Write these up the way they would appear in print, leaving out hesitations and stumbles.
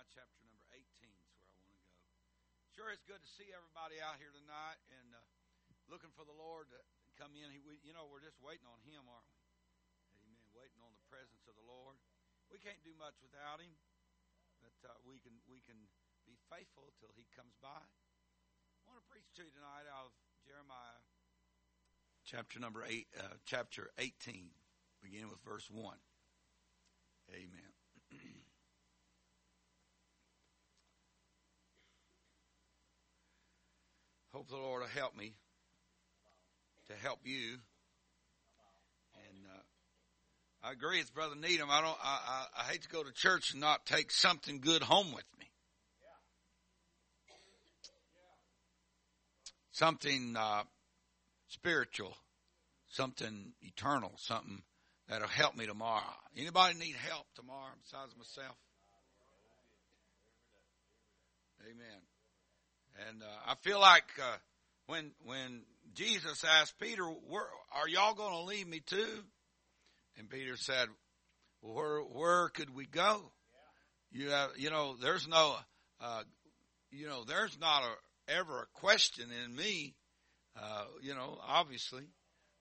chapter number 18 is where I want to go. Sure, it's good to see everybody out here tonight and looking for the Lord to come in. We're just waiting on Him, aren't we? Amen. Waiting on the presence of the Lord. We can't do much without Him, but we can be faithful till He comes by. I want to preach to you tonight out of Jeremiah chapter 18, beginning with verse 1. Amen. Hope the Lord will help me to help you. And I agree with Brother Needham. I hate to go to church and not take something good home with me. Something spiritual, something eternal, something that'll help me tomorrow. Anybody need help tomorrow besides myself? Amen. And I feel like when Jesus asked Peter, "Are y'all going to leave me too?" And Peter said, "Well, where could we go? There's not ever a question in me. Obviously,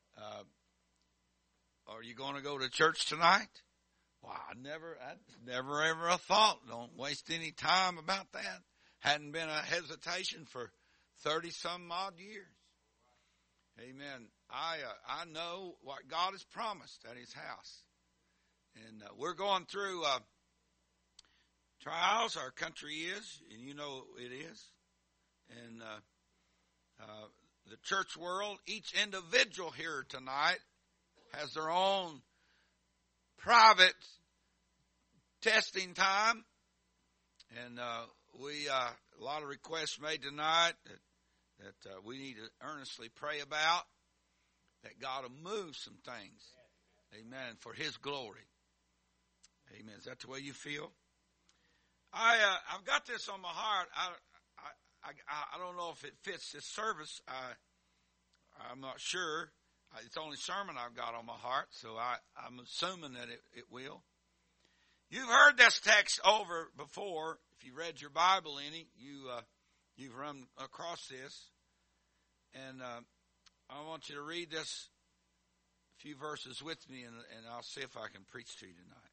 are you going to go to church tonight?" Well, I never ever thought. Don't waste any time about that. Hadn't been a hesitation for 30-some odd years. Amen. I know what God has promised at His house. And we're going through trials. Our country is, and you know it is. And the church world, each individual here tonight has their own private testing time. And a lot of requests made tonight that we need to earnestly pray about, that God will move some things. Amen. For His glory. Amen. Is that the way you feel? I've got this on my heart. I don't know if it fits this service. I'm not sure. It's the only sermon I've got on my heart, so I'm assuming that it will. You've heard this text over before. If you read your Bible any, you've run across this. And I want you to read this few verses with me, and I'll see if I can preach to you tonight.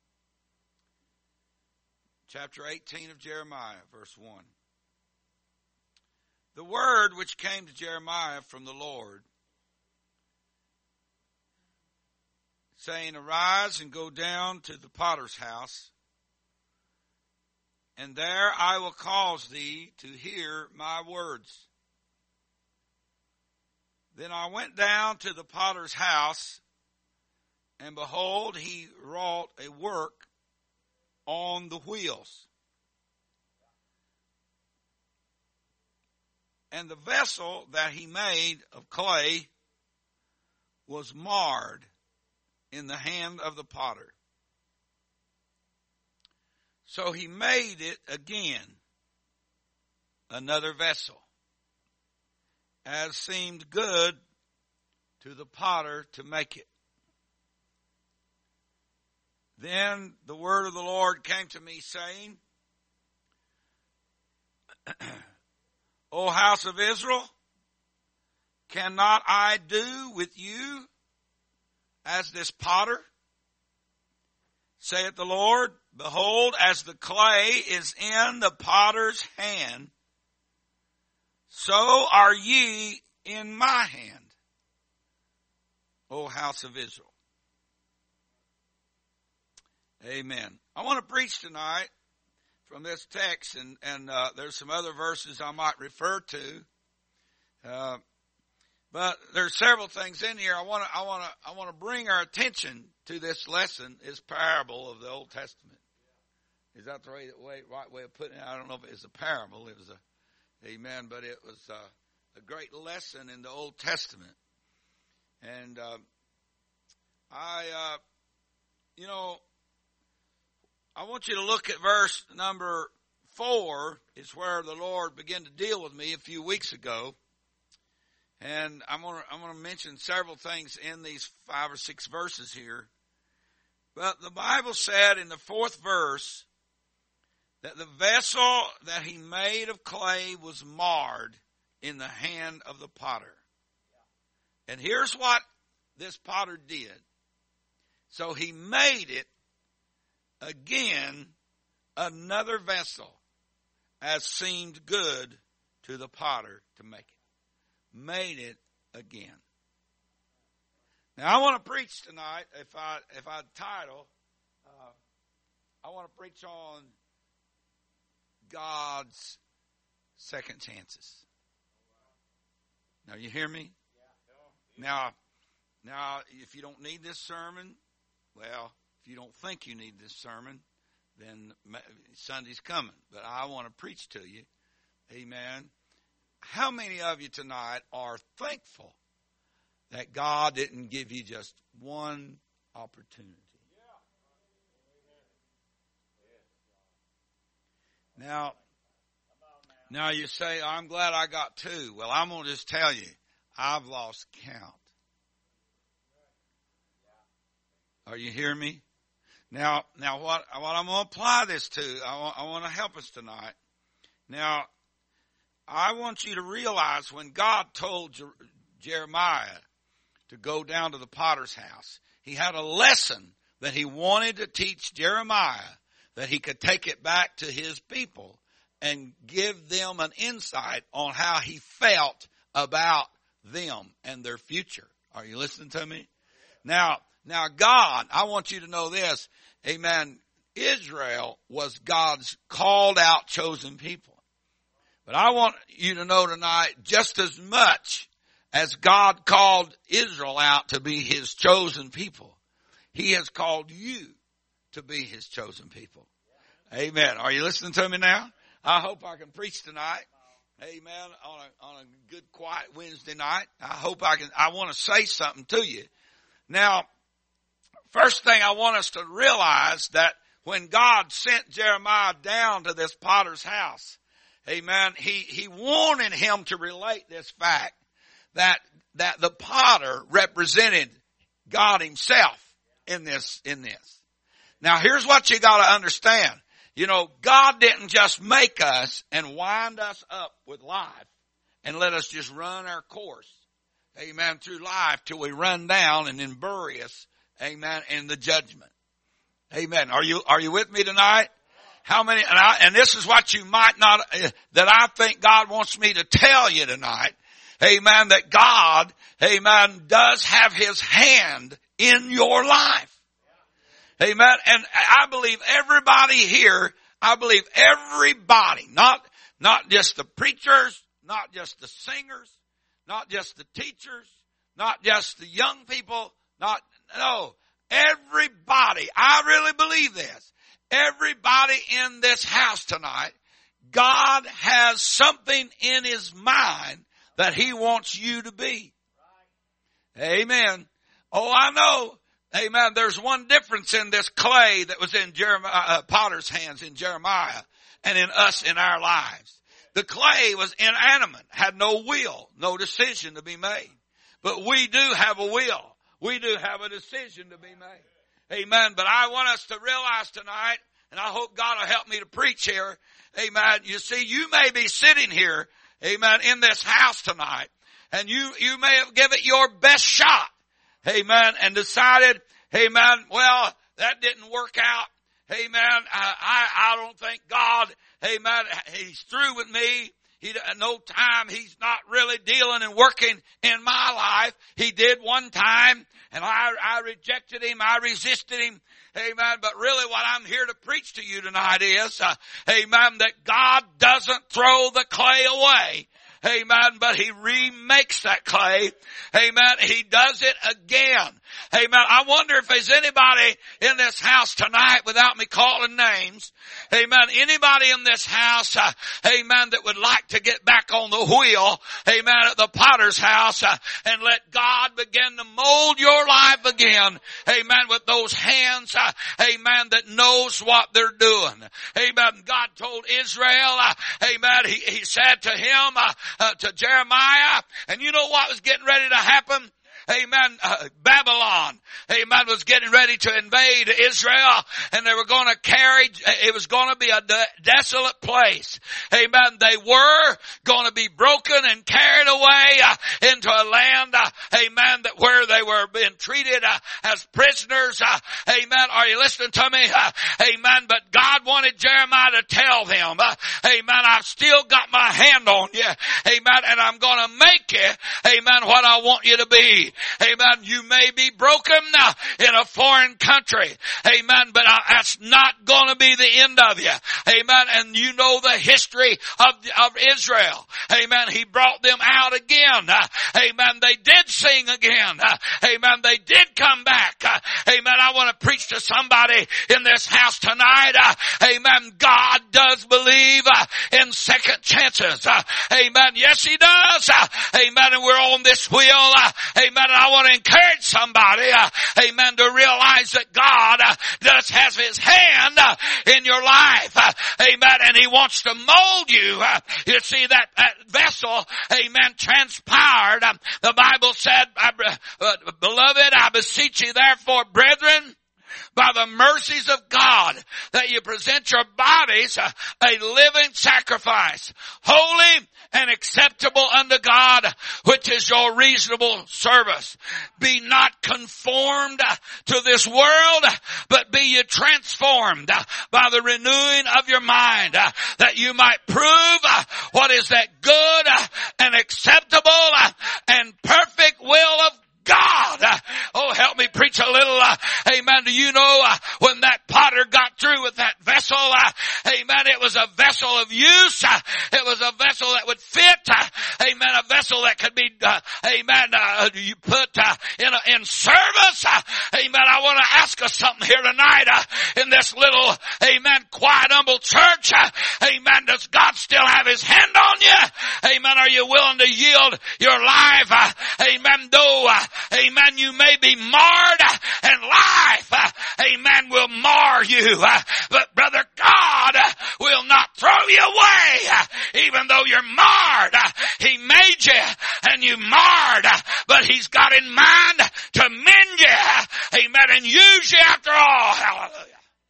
Chapter 18 of Jeremiah, verse 1. The word which came to Jeremiah from the Lord, saying, "Arise and go down to the potter's house, and there I will cause thee to hear my words." Then I went down to the potter's house, and behold, he wrought a work on the wheels. And the vessel that he made of clay was marred in the hand of the potter. So he made it again, another vessel, as seemed good to the potter to make it. Then the word of the Lord came to me, saying, O house of Israel, cannot I do with you as this potter? Saith the Lord, behold, as the clay is in the potter's hand, so are ye in my hand, O house of Israel. Amen. I want to preach tonight from this text, and there's some other verses I might refer to. But there's several things in here. I want to bring our attention to this lesson, this parable of the Old Testament. Is that the right way of putting it? I don't know if it was a parable. It was amen, but it was a great lesson in the Old Testament. And I want you to look at verse number 4. Is where the Lord began to deal with me a few weeks ago. And I'm going to mention several things in these 5 or 6 verses here. But the Bible said in the 4th verse that the vessel that he made of clay was marred in the hand of the potter. And here's what this potter did. So he made it again another vessel as seemed good to the potter to make it. Made it again. Now I want to preach tonight. If I title, I want to preach on God's second chances. Now you hear me? Now, if you don't need this sermon, well, if you don't think you need this sermon, then Sunday's coming. But I want to preach to you. Amen. How many of you tonight are thankful that God didn't give you just one opportunity? Now you say, I'm glad I got two. Well, I'm going to just tell you, I've lost count. Are you hearing me? Now what I'm going to apply this to, I want to help us tonight. Now, I want you to realize when God told Jeremiah to go down to the potter's house, he had a lesson that he wanted to teach Jeremiah that he could take it back to his people and give them an insight on how he felt about them and their future. Are you listening to me? Now God, I want you to know this. Amen. Israel was God's called out chosen people. But I want you to know tonight, just as much as God called Israel out to be his chosen people, he has called you to be his chosen people. Amen. Are you listening to me now? I hope I can preach tonight. Amen. On a good quiet Wednesday night. I want to say something to you. Now, first thing I want us to realize that when God sent Jeremiah down to this potter's house, amen, he wanted him to relate this fact that the potter represented God himself in this. Now here's what you got to understand. You know, God didn't just make us and wind us up with life and let us just run our course, amen, through life till we run down and then bury us, amen, in the judgment. Amen. Are you with me tonight? How many, and this is what you might not, that I think God wants me to tell you tonight. Amen. That God, amen, does have his hand in your life. Amen. And I believe everybody here, not just the preachers, not just the singers, not just the teachers, not just the young people, everybody. I really believe this. Everybody in this house tonight, God has something in his mind that he wants you to be. Amen. Oh, I know. Amen. There's one difference in this clay that was in Potter's hands in Jeremiah and in us in our lives. The clay was inanimate, had no will, no decision to be made. But we do have a will. We do have a decision to be made. Amen. But I want us to realize tonight, and I hope God will help me to preach here. Amen. You see, you may be sitting here, amen, in this house tonight, and you may have given it your best shot. Amen. And decided, amen, well, that didn't work out. Amen. I don't think God, amen, he's through with me. No time. He's not really dealing and working in my life. He did one time, and I rejected him. I resisted him. Amen. But really what I'm here to preach to you tonight is, amen, that God doesn't throw the clay away. Amen. But he remakes that clay. Amen. He does it again. Amen. I wonder if there's anybody in this house tonight without me calling names. Amen. Anybody in this house, amen, that would like to get back on the wheel, amen, at the potter's house, and let God begin to mold your life again. Amen. With those hands, amen, that knows what they're doing. Amen. God told Israel, amen, he said to him, to Jeremiah, and you know what was getting ready to happen? amen, Babylon, amen, was getting ready to invade Israel, and they were going to it was going to be a desolate place. Amen. They were going to be broken and carried away into a land, amen, that where they were being treated as prisoners. Amen. Are you listening to me? Amen. But God wanted Jeremiah to tell them, amen, I've still got my hand on you. Amen. And I'm going to make you, amen, what I want you to be. Amen. You may be broken in a foreign country. Amen. But that's not going to be the end of you. Amen. And you know the history of Israel. Amen. He brought them out again. Amen. They did sing again. Amen. They did come back. Amen. I want to preach to somebody in this house tonight. Amen. God does believe in second chances. Amen. Yes, He does. Amen. And we're on this wheel. Amen. And I want to encourage somebody, amen, to realize that God does have His hand in your life. Amen. And He wants to mold you. You see that vessel, amen, transpired. The Bible said, beloved, I beseech you therefore, brethren, by the mercies of God, that you present your bodies a living sacrifice, holy and acceptable unto God, which is your reasonable service. Be not conformed to this world, but be ye transformed by the renewing of your mind, that you might prove what is that good and acceptable and perfect will of God. Oh, help me preach a little. Amen. Do you know when that potter got through with that vessel? Amen. It was a vessel of use. It was a vessel that would fit. Amen. A vessel that could be, amen, you put in service. Amen. I want to ask us something here tonight in this little, amen, quiet, humble church. Amen. Does God still have His hand on you? Amen. Are you willing to yield your life? Amen. Though, amen, you may be marred, and life, amen, will mar you. But brother, God will not throw you away, even though you're marred. He made you, and you marred, but He's got in mind to mend you, amen, and use you after all. Hallelujah.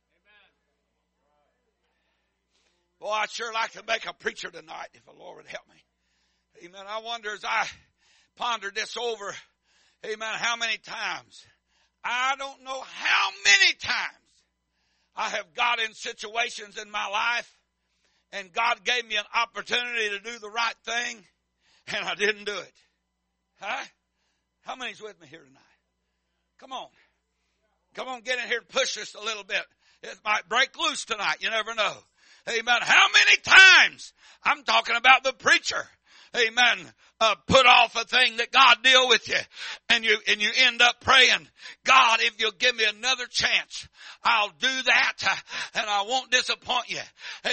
Boy, I'd sure like to make a preacher tonight if the Lord would help me. Amen. I wonder as I pondered this over, amen, how many times, I don't know how many times I have got in situations in my life and God gave me an opportunity to do the right thing and I didn't do it. Huh? How many's with me here tonight? Come on. Come on, get in here and push this a little bit. It might break loose tonight. You never know. Amen. How many times? I'm talking about the preacher. Amen. Put off a thing that God deal with you. And you end up praying, God, if you'll give me another chance, I'll do that and I won't disappoint you.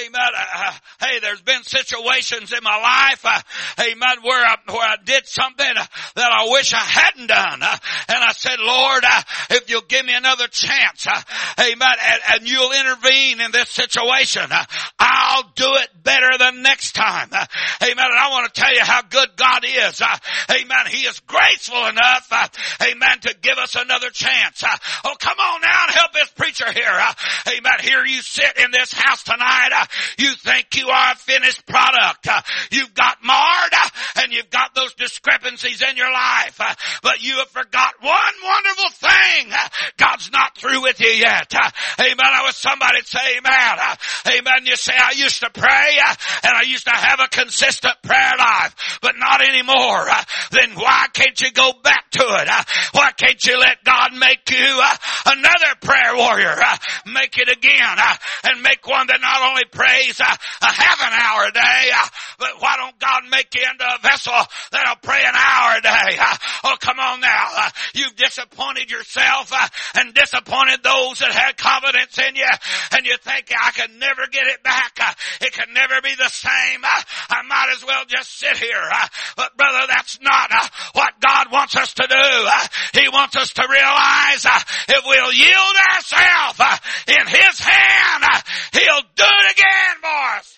Amen. Hey, there's been situations in my life, amen, where I did something that I wish I hadn't done. And I said, Lord, if you'll give me another chance, amen, and you'll intervene in this situation, I'll do it better the next time. Amen. And I want to tell you how good God is. Amen. He is graceful enough, amen, to give us another chance. Oh, come on now and help this preacher here. Amen. Here you sit in this house tonight. You think you are a finished product. You've got marred and you've got those discrepancies in your life. But you have forgot one wonderful thing. God's not through with you yet. Amen. I was somebody say amen. Amen. You say, I used to pray and I used to have a consistent prayer life, but not anymore. Then why can't you go back to it? Why can't you let God make you another prayer warrior? Make it again and make one that not only prays a half an hour a day, but why don't God make you into a vessel that'll pray an hour a day? Oh, come on now. You've disappointed yourself and disappointed those that had confidence in you, and you think, I can never get it back. It can never be the same. I might as well just sit here. But brother, that's not what God wants us to do. He wants us to realize if we'll yield ourselves in His hand, He'll do it again for us.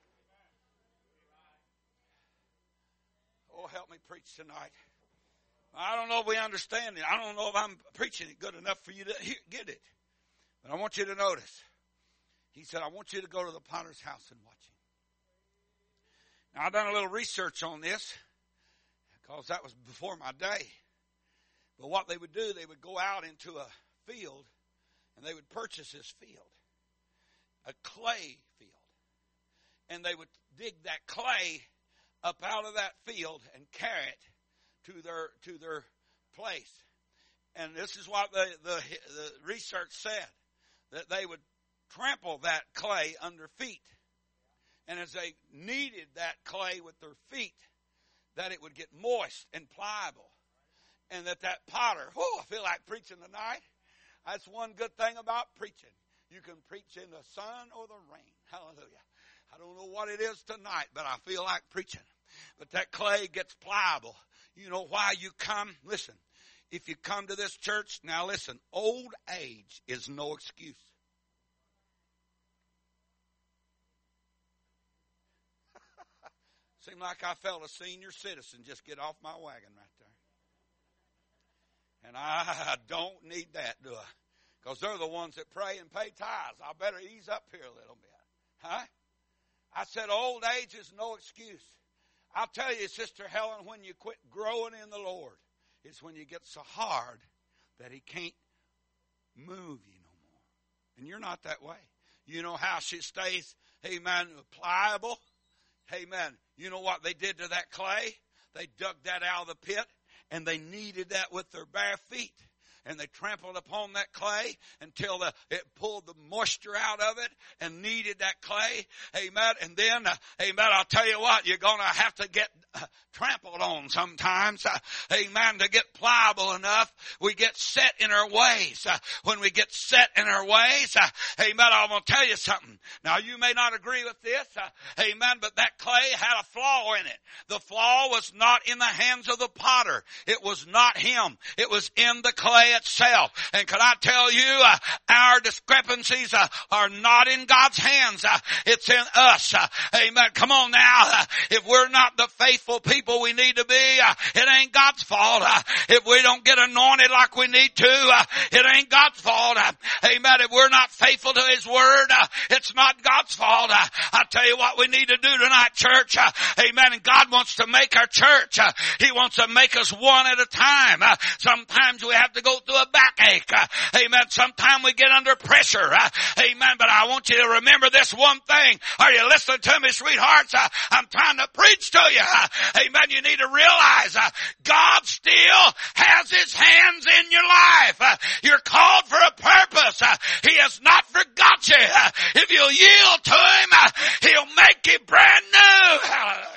Oh, help me preach tonight. understand it. I don't know if I'm preaching it good enough for you to get it. But I want you to notice. He said, I want you to go to the potter's house and watch him. Now, I've done a little research on this because that was before my day. But what they would do, they would go out into a field and they would purchase this field, a clay field. And they would dig that clay up out of that field and carry it to their place. And this is what the research said, that they would trample that clay under feet. And as they kneaded that clay with their feet, that it would get moist and pliable. And that potter, I feel like preaching tonight. That's one good thing about preaching. You can preach in the sun or the rain. Hallelujah. I don't know what it is tonight, but I feel like preaching. But that clay gets pliable. You know why you come? Listen, if you come to this church, now listen, old age is no excuse. Seemed like I felt a senior citizen just get off my wagon right there. And I don't need that, do I? Because they're the ones that pray and pay tithes. I better ease up here a little bit. Huh? I said old age is no excuse. I'll tell you, Sister Helen, when you quit growing in the Lord, it's when you get so hard that he can't move you no more. And you're not that way. You know how she stays, amen, pliable? Amen. You know what they did to that clay? They dug that out of the pit and they kneaded that with their bare feet. And they trampled upon that clay until it pulled the moisture out of it and kneaded that clay. Amen. And then, amen, I'll tell you what, you're going to have to get trampled on sometimes. Amen. To get pliable enough, we get set in our ways. When we get set in our ways, amen, I'm going to tell you something. Now, you may not agree with this, amen, but that clay had a flaw in it. The flaw was not in the hands of the potter. It was not him. It was in the clay itself. And can I tell you, our discrepancies are not in God's hands. It's in us. Amen. Come on now. If we're not the faithful people we need to be, it ain't God's fault. If we don't get anointed like we need to, it ain't God's fault. Amen. If we're not faithful to His Word, it's not God's fault. I tell you what we need to do tonight, church. Amen. And God wants to make our church. He wants to make us one at a time. Sometimes we have to go through a backache. Amen. Sometimes we get under pressure. Amen. But I want you to remember this one thing. Are you listening to me, sweethearts? I'm trying to preach to you. Amen. You need to realize God still has His hands in your life. You're called for a purpose. He has not forgot you. If you'll yield to Him, He'll make you brand new. Hallelujah.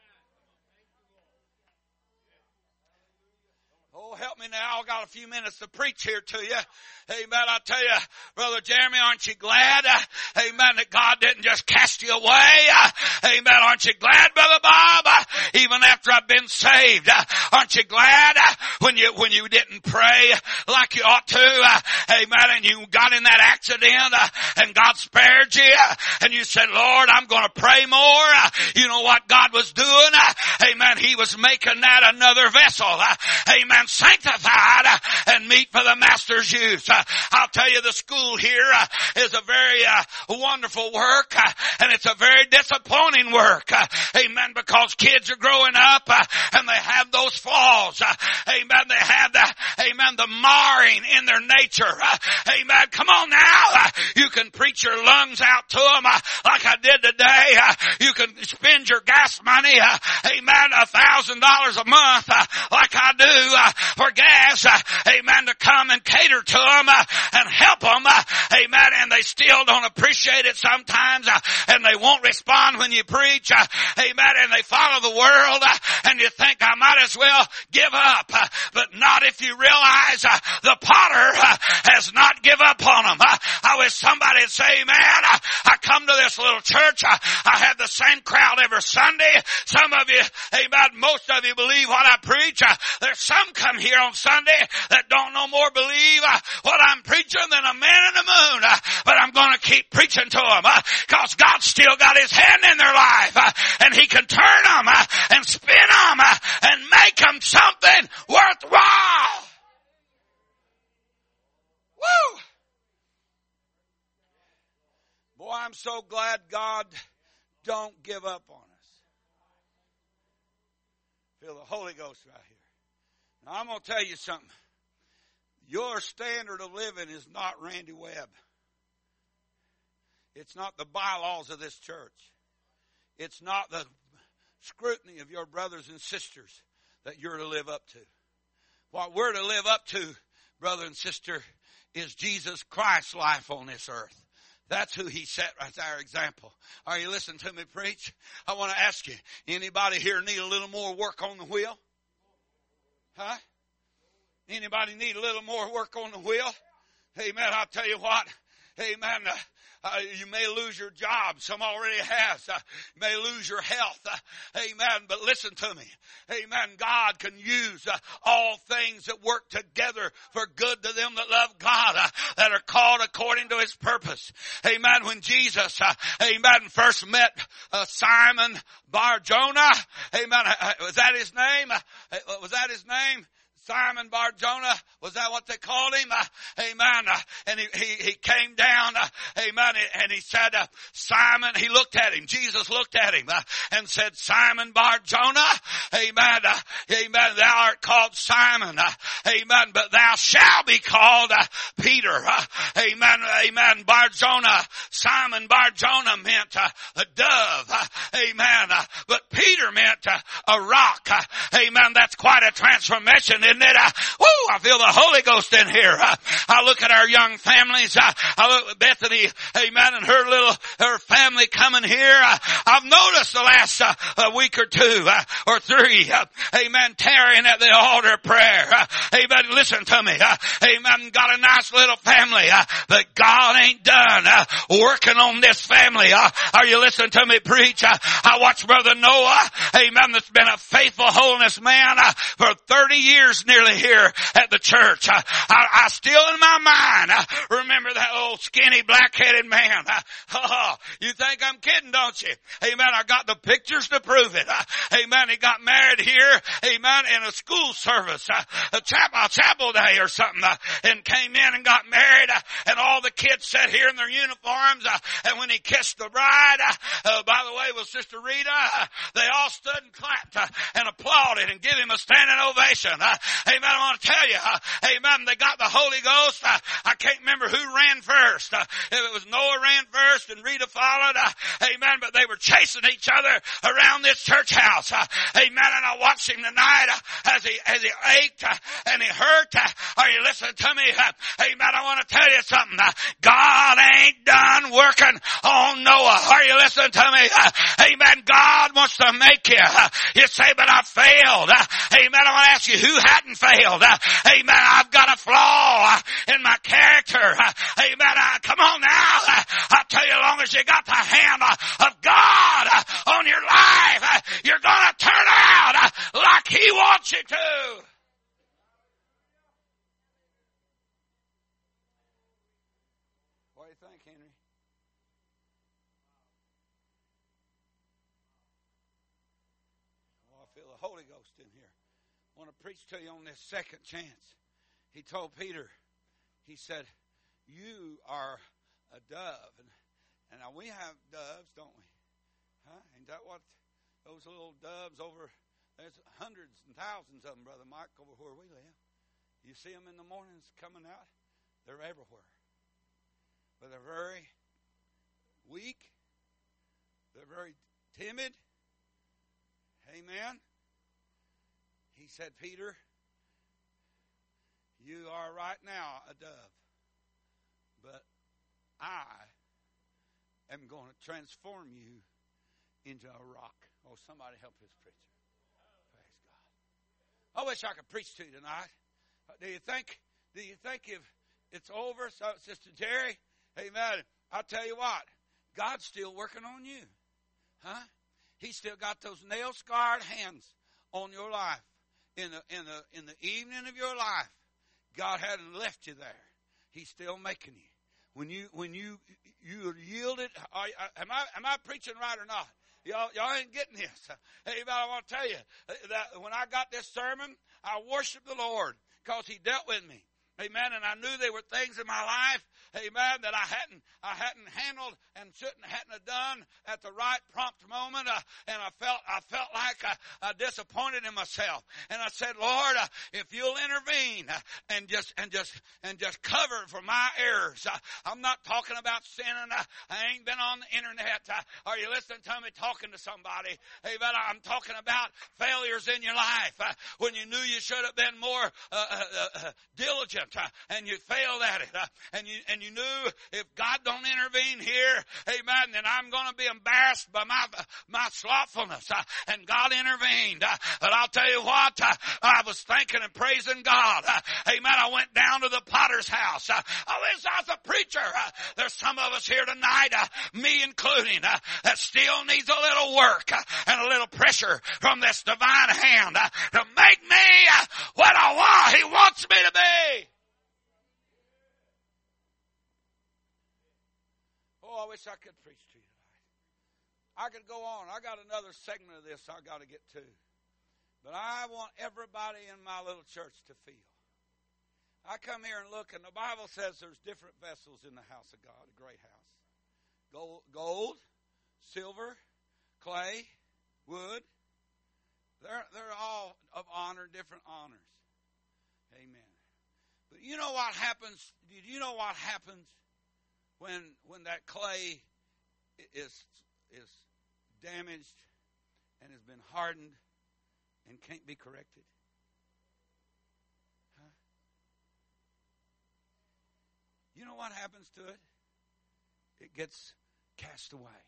Help me now. I've got a few minutes to preach here to you. Amen. I tell you, Brother Jeremy, aren't you glad? Amen. That God didn't just cast you away. Amen. Aren't you glad, Brother Bob? Even after I've been saved. Aren't you glad when you didn't pray like you ought to? Amen. And you got in that accident and God spared you and you said, Lord, I'm going to pray more. You know what God was doing? Amen. He was making that another vessel. Amen. Sanctified and meet for the Master's use. I'll tell you, the school here is a very wonderful work, and it's a very disappointing work. Amen. Because kids are growing up and they have those flaws. Amen. They have the marring in their nature. Amen. Come on now. You can preach your lungs out to them like I did today. You can spend your gas money, amen, $1,000 a month like I do for gas, amen, to come and cater to them and help them, amen, and they still don't appreciate it sometimes, and they won't respond when you preach, amen, and they follow the world, and you think I might as well give up, but not if you realize the potter has not give up on them. I wish somebody would say, man, I come to this little church, I have the same crowd every Sunday. Some of you, amen, most of you believe what I preach. There's some come here on Sunday that don't no more believe what I'm preaching than a man in the moon. But I'm going to keep preaching to them because God's still got His hand in their life and He can turn them and spin them and make them something worthwhile. I'm so glad God don't give up on us. Feel the Holy Ghost right here. Now I'm going to tell you something. Your standard of living is not Randy Webb. It's not the bylaws of this church. It's not the scrutiny of your brothers and sisters that you're to live up to. What we're to live up to, brother and sister, is Jesus Christ's life on this earth. That's who he set as our example. Are you listening to me preach? I want to ask you, anybody here need a little more work on the wheel? Huh? Anybody need a little more work on the wheel? Amen. I'll tell you what. Amen. You may lose your job. Some already has. You may lose your health. Amen. But listen to me. Amen. God can use all things that work together for good to them that love God, that are called according to his purpose. Amen. When Jesus, amen, first met Simon Bar-Jonah. Amen. Was that his name? Was that his name? Simon Bar-Jonah, was that what they called him? Amen. And he came down, amen, and he said, Simon, he looked at him, Jesus looked at him and said, Simon Bar-Jonah, amen, amen, thou art called Simon, amen, but thou shalt be called Peter, amen, amen. Bar-Jonah, Simon Bar-Jonah meant a dove, amen, but Peter meant a rock, amen. That's quite a transformation, isn't it? I feel the Holy Ghost in here. I look at our young families. I look at Bethany, amen, and her family coming here. I've noticed the last week or two or three, amen, tarrying at the altar of prayer. Amen, listen to me. Amen, got a nice little family, but God ain't done working on this family. Are you listening to me preach? I watched Brother Noah, amen, that's been a faithful holiness man for 30 years nearly here at the church. I still in my mind remember that old skinny black-headed man. You think I'm kidding, don't you? Amen. I got the pictures to prove it. Amen. He got married here, amen, in a school service, a chapel day or something, and came in and got married, and all the kids sat here in their uniforms, and when he kissed the bride, by the way, with Sister Rita, they all stood and clapped and applauded and gave him a standing ovation. Amen. I want to tell you, amen, they got the Holy Ghost. I can't remember who ran first. If it was Noah ran first and Rita followed, amen, but they were chasing each other around this church house. Amen. And I watched him tonight as he ached and he hurt. Are you listening to me? Amen. I want to tell you something. God ain't done working on Noah. Are you listening to me? Amen. God wants to make you. You say, but I failed. Amen. I want to ask you, who hadn't failed? Amen. I've got a flaw in my character. Amen. Come on now. I'll tell you, as long as you got the hand of God on your life, you're going to turn out like he wants you to. What do you think, Henry? Oh, I feel the Holy Ghost in here. I want to preach to you on this second chance. He told Peter, he said, you are a dove. And now we have doves, don't we? Huh? Ain't that what those little doves over, there's hundreds and thousands of them, Brother Mike, over where we live. You see them in the mornings coming out? They're everywhere. But they're very weak. They're very timid. Amen. He said, Peter, you are right now a dove, but I am going to transform you into a rock. Oh, somebody help this preacher. Praise God. I wish I could preach to you tonight. Do you think if it's over, so, Sister Jerry, amen, I'll tell you what, God's still working on you. Huh? He's still got those nail-scarred hands on your life. In the evening of your life, God hadn't left you there. He's still making you. When you yielded, am I preaching right or not? Y'all ain't getting this. Hey, but I want to tell you that when I got this sermon, I worshiped the Lord because he dealt with me. Amen. And I knew there were things in my life amen, that I hadn't handled and hadn't have done at the right prompt moment, and I felt like I disappointed in myself. And I said, Lord, if you'll intervene and just cover for my errors. I'm not talking about sinning. I ain't been on the internet. Are you listening to me talking to somebody? Amen. I'm talking about failures in your life when you knew you should have been more diligent and you failed at it. And you knew if God don't intervene here, amen, then I'm going to be embarrassed by my slothfulness. And God intervened. But I'll tell you what, I was thinking and praising God. Amen. I went down to the potter's house. I wish I was a preacher. There's some of us here tonight, me including, that still needs a little work and a little pressure from this divine hand to make me what I want. He wants me to be. Oh, I wish I could preach to you tonight. I could go on. I got another segment of this I got to get to. But I want everybody in my little church to feel. I come here and look, and the Bible says there's different vessels in the house of God, a great house. Gold, silver, clay, wood. They're all of honor, different honors. Amen. But you know what happens? Did you know what happens when that clay is damaged and has been hardened and can't be corrected? Huh? You know what happens to it? It gets cast away.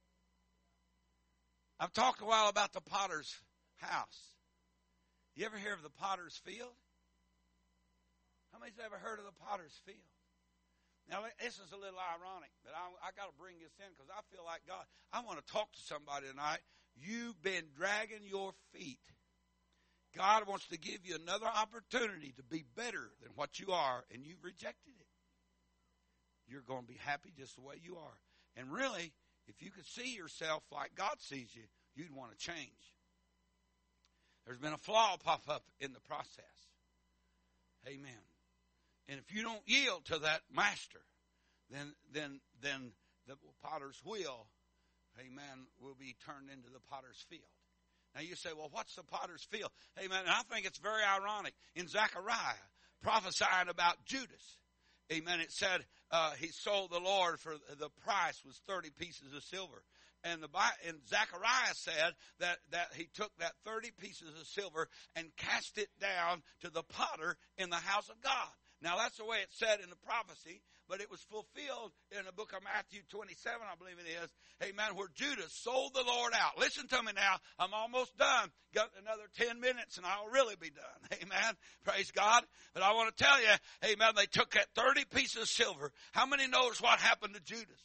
I've talked a while about the potter's house. You ever hear of the potter's field? How many's ever heard of the potter's field? Now, this is a little ironic, but I got to bring this in because I feel like God. I want to talk to somebody tonight. You've been dragging your feet. God wants to give you another opportunity to be better than what you are, and you've rejected it. You're going to be happy just the way you are. And really, if you could see yourself like God sees you, you'd want to change. There's been a flaw pop up in the process. Amen. And if you don't yield to that master, then the potter's wheel, amen, will be turned into the potter's field. Now you say, well, what's the potter's field? Amen. And I think it's very ironic. In Zechariah, prophesying about Judas, amen, it said he sold the Lord for the price was 30 pieces of silver. And Zechariah said that he took that 30 pieces of silver and cast it down to the potter in the house of God. Now, that's the way it's said in the prophecy, but it was fulfilled in the book of Matthew 27, I believe it is, amen, where Judas sold the Lord out. Listen to me now. I'm almost done. Got another 10 minutes, and I'll really be done. Amen. Praise God. But I want to tell you, amen, they took that 30 pieces of silver. How many knows what happened to Judas?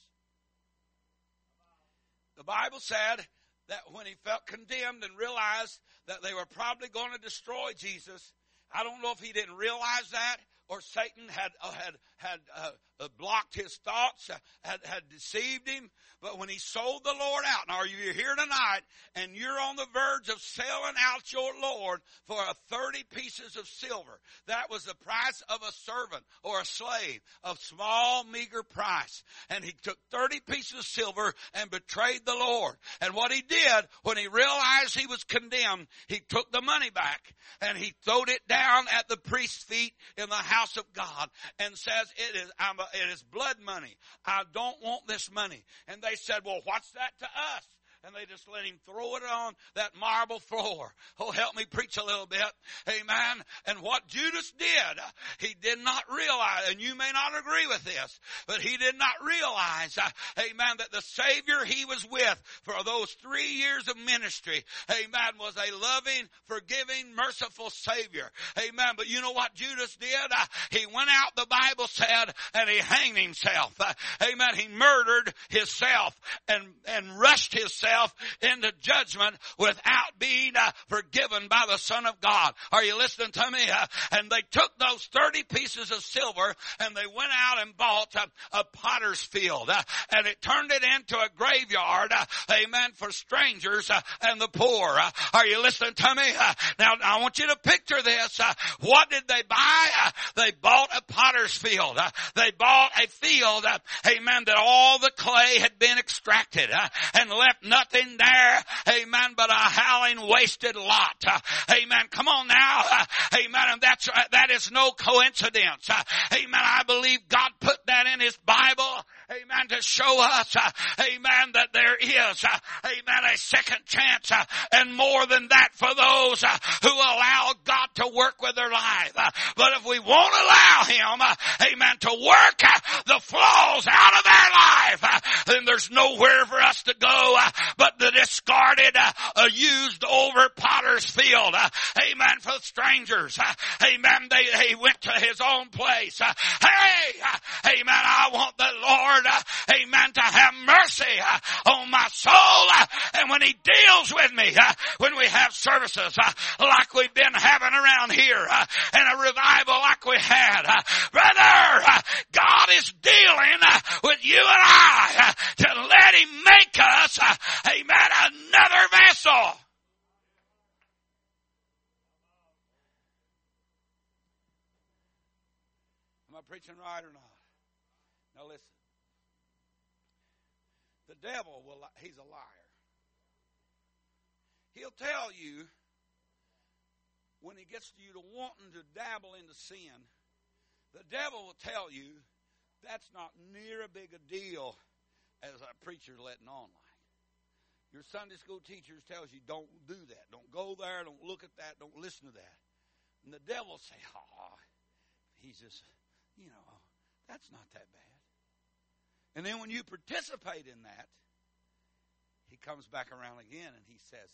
The Bible said that when he felt condemned and realized that they were probably going to destroy Jesus, I don't know if he didn't realize that, or Satan had blocked his thoughts, had deceived him. But when he sold the Lord out, now are you here tonight and you're on the verge of selling out your Lord for 30 pieces of silver? That was the price of a servant or a slave, a small, meager price. And he took 30 pieces of silver and betrayed the Lord. And what he did, when he realized he was condemned, he took the money back and he throwed it down at the priest's feet in the house of God and says, it is blood money. I don't want this money. And they said, well, what's that to us? And they just let him throw it on that marble floor. Oh, help me preach a little bit. Amen. And what Judas did, he did not realize, and you may not agree with this, but he did not realize, amen, that the Savior he was with for those 3 years of ministry, amen, was a loving, forgiving, merciful Savior. Amen. But you know what Judas did? He went out, the Bible said, and he hanged himself. Amen. He murdered himself and rushed himself himself into judgment without being forgiven by the Son of God. Are you listening to me? And they took those 30 pieces of silver and they went out and bought a potter's field. And it turned it into a graveyard, amen, for strangers and the poor. Are you listening to me? Now, I want you to picture this. What did they buy? They bought a potter's field. They bought a field, amen, that all the clay had been extracted and left nothing there, amen, but a howling wasted lot. Amen. Come on now. Amen. And that is no coincidence. Amen. I believe God put that in His Bible. Amen. To show us, amen, that there is, amen, a second chance and more than that for those who allow God to work with their life. But if we won't allow Him, amen, to work the flaws out of our life, then there's nowhere for us to go but the discarded, used over potter's field. Amen. For strangers. Amen. They went to His own place. Hey, amen. I want the Lord, amen, to have mercy on my soul. And when He deals with me, when we have services like we've been having around here, and a revival like we had, brother, God is dealing with you and I to let Him make us, amen, another vessel. Am I preaching right or not? Now listen. The devil, he's a liar. He'll tell you when he gets you to wanting to dabble into sin, the devil will tell you that's not near a big a deal as a preacher letting on like. Your Sunday school teachers tells you don't do that. Don't go there. Don't look at that. Don't listen to that. And the devil will say, he's just, that's not that bad. And then when you participate in that, he comes back around again and he says,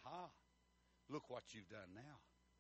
look what you've done now.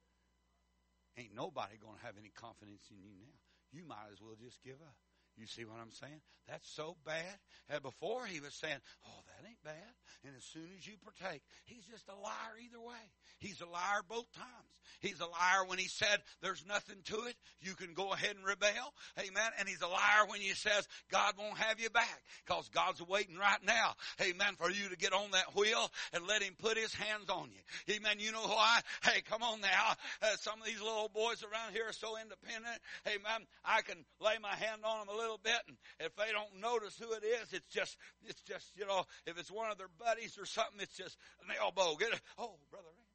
Ain't nobody going to have any confidence in you now. You might as well just give up. You see what I'm saying? That's so bad. And before he was saying, that ain't bad. And as soon as you partake, he's just a liar either way. He's a liar both times. He's a liar when he said there's nothing to it. You can go ahead and rebel. Amen. And he's a liar when he says God won't have you back. Because God's waiting right now. Amen. For you to get on that wheel and let Him put His hands on you. Amen. You know why? Hey, come on now. Some of these little boys around here are so independent. Amen. I can lay my hand on them a little bit, and if they don't notice who it is, it's just, if it's one of their buddies or something, it's just an elbow. Brother Randy.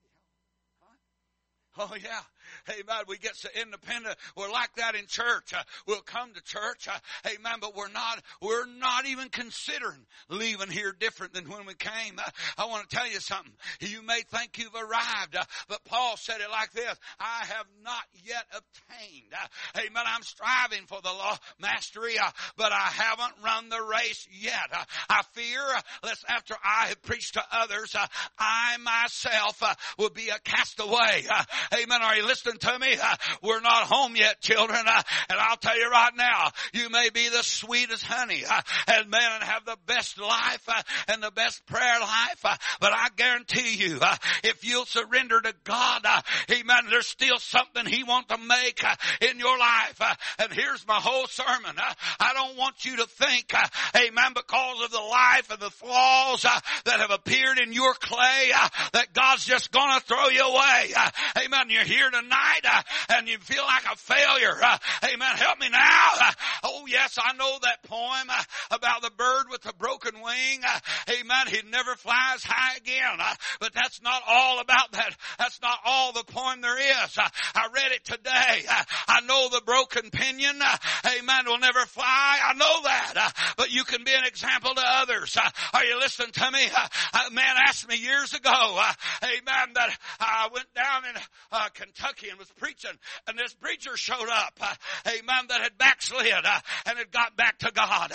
Oh, yeah. Amen. We get so independent. We're like that in church. We'll come to church. Amen. But we're not even considering leaving here different than when we came. I want to tell you something. You may think you've arrived, but Paul said it like this. I have not yet obtained. Amen. I'm striving for the law mastery, but I haven't run the race yet. I fear, lest after I have preached to others, I myself will be a castaway. Amen. Are you listening to me? We're not home yet, children. And I'll tell you right now, you may be the sweetest honey and have the best life and the best prayer life. But I guarantee you, if you'll surrender to God, amen, there's still something He wants to make in your life. And here's my whole sermon. I don't want you to think, amen, because of the life and the flaws that have appeared in your clay, that God's just going to throw you away. Amen. You're here tonight and you feel like a failure. Amen. Help me now. Oh, yes, I know that poem about the bird with the broken wing. Amen. He never flies high again. But that's not all about that. That's not all the poem there is. I read it today. I know the broken pinion, amen, will never fly. I know that. But you can be an example to others. Are you listening to me? A man asked me years ago, amen, that I went down in Kentucky and was preaching, and this preacher showed up, amen, that had backslid and had got back to God.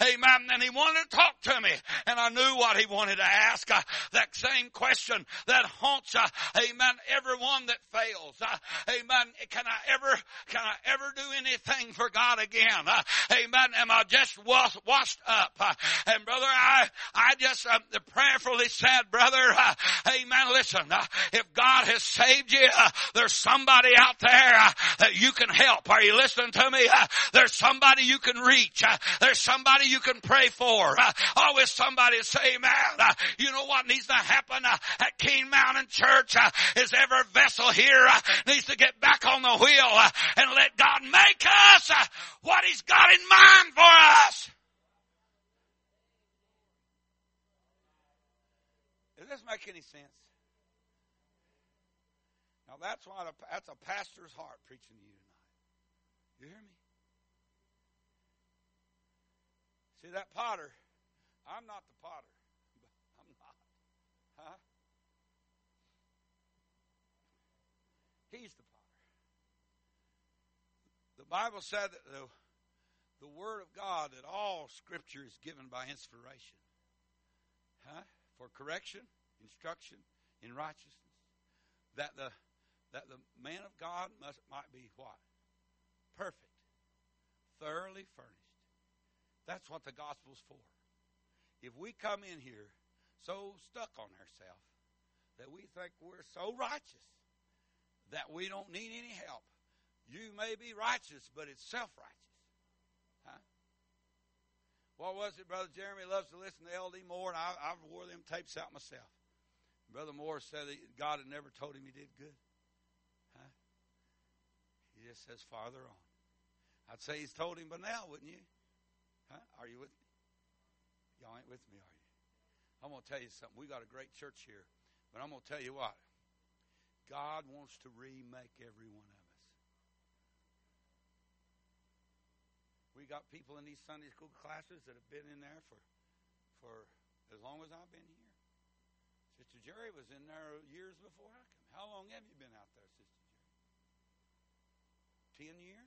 Amen. And he wanted to talk to me. And I knew what he wanted to ask. That same question that haunts, amen, everyone that fails. Amen. Can I ever do anything for God again? Amen. Am I just washed up? And brother, I just prayerfully said, brother, amen, listen, if God has saved you, there's somebody out there that you can help. Are you listening to me? There's somebody you can reach. There's somebody you can pray for. Always somebody say, amen. You know what needs to happen at King Mountain Church is every vessel here needs to get back on the wheel and let God make us what He's got in mind for us. Does this make any sense? Now that's a pastor's heart preaching to you tonight. You hear me? See that potter? I'm not the potter. I'm not. Huh? He's the potter. The Bible said that the Word of God, that all Scripture is given by inspiration. Huh? For correction, instruction in righteousness. That the man of God might be what? Perfect. Thoroughly furnished. That's what the gospel's for. If we come in here so stuck on ourselves that we think we're so righteous that we don't need any help. You may be righteous, but it's self-righteous. Huh? What was it? Brother Jeremy loves to listen to L.D. Moore, and I've wore them tapes out myself. Brother Moore said that God had never told him he did good. Huh? He just says farther on. I'd say he's told him by now, wouldn't you? Huh? Are you with me? Y'all ain't with me, are you? I'm going to tell you something. We got a great church here, but I'm going to tell you what. God wants to remake every one of us. We got people in these Sunday school classes that have been in there for as long as I've been here. Sister Jerry was in there years before I came. How long have you been out there, Sister Jerry? 10 years?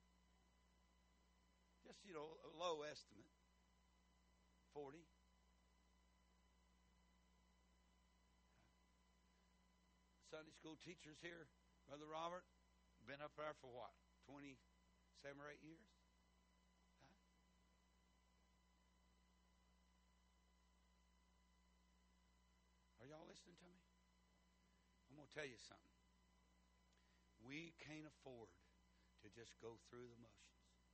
Just, a low estimate. 40. Sunday school teachers here, Brother Robert, been up there for what? 27 or 8 years? Huh? Are y'all listening to me? I'm going to tell you something. We can't afford to just go through the motions.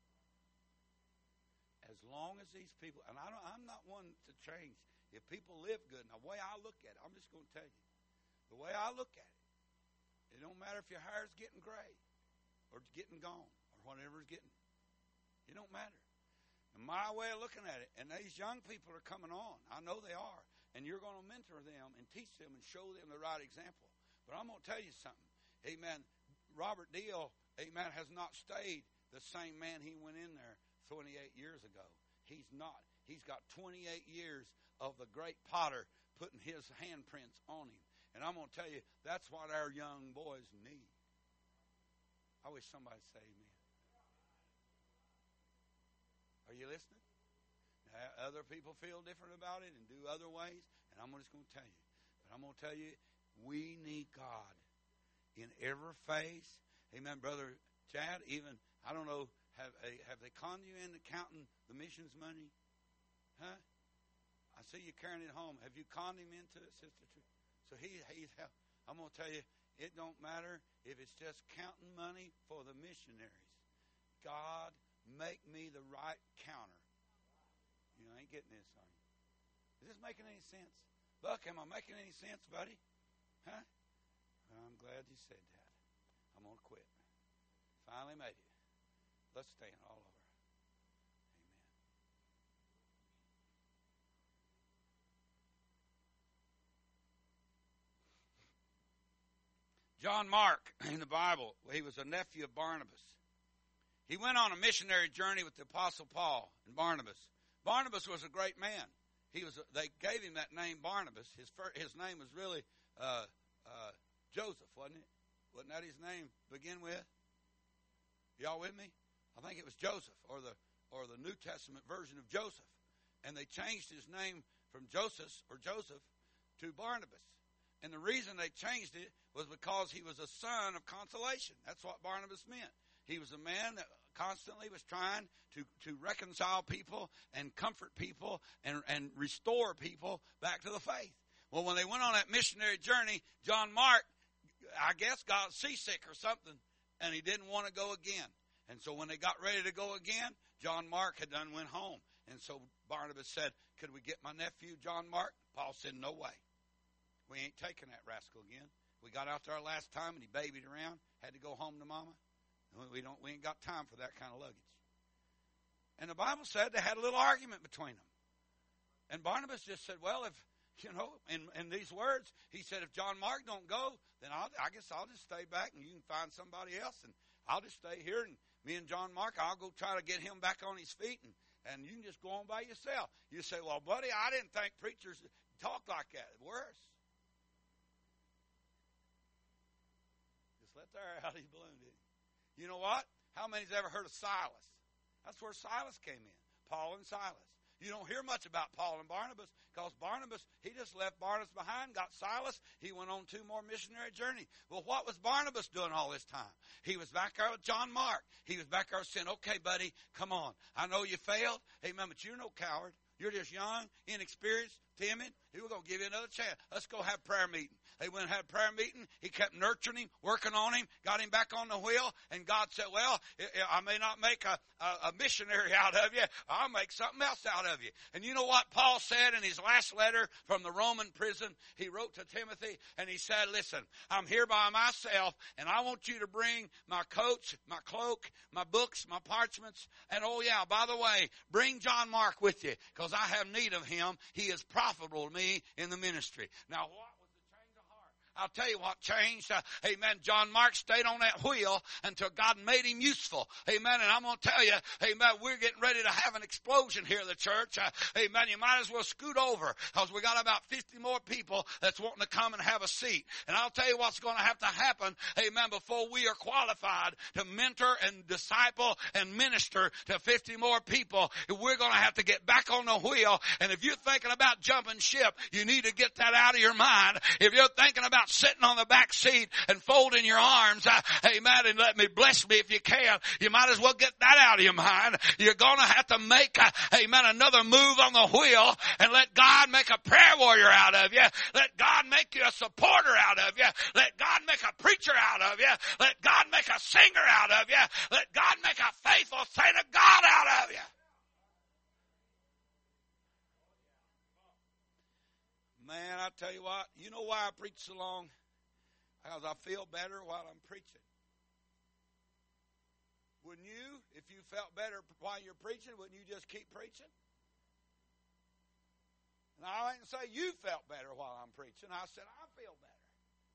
As long as these people, and I'm not one to change. If people live good, now the way I look at it, I'm just going to tell you, the way I look at it don't matter if your hair's getting gray or it's getting gone or whatever's getting. It don't matter. And my way of looking at it, and these young people are coming on. I know they are. And you're going to mentor them and teach them and show them the right example. But I'm going to tell you something. Amen. Robert Deal, amen, has not stayed the same man he went in there 28 years ago. He's not. He's got 28 years of the great potter putting his handprints on him. And I'm going to tell you, that's what our young boys need. I wish somebody would say amen. Are you listening? Now, other people feel different about it and do other ways, and I'm just going to tell you. But I'm going to tell you, we need God in every phase. Amen, Brother Chad. Even, I don't know, have they conned you into counting the missions money? Huh? I see you carrying it home. Have you conned him into it, Sister Tree? So he's helped. I'm going to tell you, it don't matter if it's just counting money for the missionaries. God, make me the right counter. You ain't getting this, are you? Is this making any sense? Buck, am I making any sense, buddy? Huh? Well, I'm glad you said that. I'm going to quit. Finally made it. Let's stand all over. Amen. John Mark, in the Bible, he was a nephew of Barnabas. He went on a missionary journey with the Apostle Paul and Barnabas. Barnabas was a great man. They gave him that name Barnabas. His name was really Joseph, wasn't it? Wasn't that his name to begin with? Y'all with me? I think it was Joseph, or the or the New Testament version of Joseph. And they changed his name from Joseph to Barnabas. And the reason they changed it was because he was a son of consolation. That's what Barnabas meant. He was a man that constantly was trying to reconcile people and comfort people and restore people back to the faith. Well, when they went on that missionary journey, John Mark, I guess, got seasick or something, and he didn't want to go again. And so when they got ready to go again, John Mark had done went home. And so Barnabas said, could we get my nephew John Mark? Paul said, no way. We ain't taking that rascal again. We got out there last time and he babied around, had to go home to mama. We ain't got time for that kind of luggage. And the Bible said they had a little argument between them. And Barnabas just said, well, if, in these words, he said, if John Mark don't go, then I guess I'll just stay back and you can find somebody else. And I'll just stay here, and me and John Mark, I'll go try to get him back on his feet, and you can just go on by yourself. You say, well, buddy, I didn't think preachers talk like that. Worse. Just let the air out of his balloon, didn't you? You know what? How many's ever heard of Silas? That's where Silas came in, Paul and Silas. You don't hear much about Paul and Barnabas because Barnabas, he just left Barnabas behind, got Silas. He went on 2 more missionary journeys. Well, what was Barnabas doing all this time? He was back there with John Mark. He was back there saying, okay, buddy, come on. I know you failed. Amen, but you're no coward. You're just young, inexperienced, timid. We're going to give you another chance. Let's go have prayer meeting. They went and had a prayer meeting. He kept nurturing him, working on him, got him back on the wheel. And God said, well, I may not make a missionary out of you. I'll make something else out of you. And you know what Paul said in his last letter from the Roman prison? He wrote to Timothy, and he said, listen, I'm here by myself, and I want you to bring my coats, my cloak, my books, my parchments. And, oh, yeah, by the way, bring John Mark with you because I have need of him. He is profitable to me in the ministry. Now, what was the change of heart? I'll tell you what changed. Amen. John Mark stayed on that wheel until God made him useful. Amen. And I'm going to tell you, amen, we're getting ready to have an explosion here at the church. Amen. You might as well scoot over because we got about 50 more people that's wanting to come and have a seat. And I'll tell you what's going to have to happen, amen, before we are qualified to mentor and disciple and minister to 50 more people. We're going to have to get back on the wheel. And if you're thinking about jumping ship, you need to get that out of your mind. If you're thinking about sitting on the back seat and folding your arms, amen, and let me bless me if you can, you might as well get that out of your mind. You're going to have to make, amen, another move on the wheel and let God make a prayer warrior out of you. Let God make you a supporter out of you. Let God make a preacher out of you. Let God make a singer out of you. Let God make a faithful saint of God out of you. Man, I tell you what, you know why I preach so long? Because I feel better while I'm preaching. Wouldn't you, if you felt better while you're preaching, wouldn't you just keep preaching? And I didn't say you felt better while I'm preaching. I said I feel better.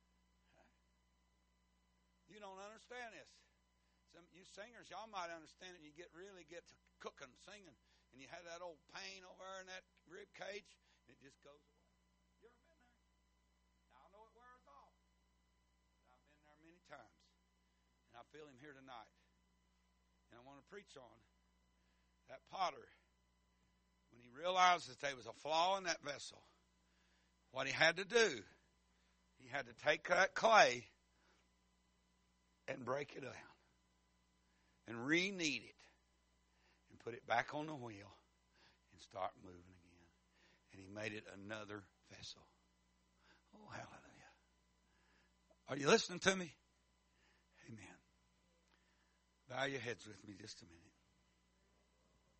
You don't understand this. Some you singers, y'all might understand it. You really get to cooking, singing, and you have that old pain over there in that rib cage, and it just goes away. You ever been there? Now, I know it wears off, but I've been there many times, and I feel him here tonight. And I want to preach on that potter. When he realized that there was a flaw in that vessel, what he had to do, he had to take that clay and break it down and re-knead it and put it back on the wheel and start moving again. And he made it another vessel. Oh, hallelujah. Are you listening to me? Amen. Bow your heads with me just a minute.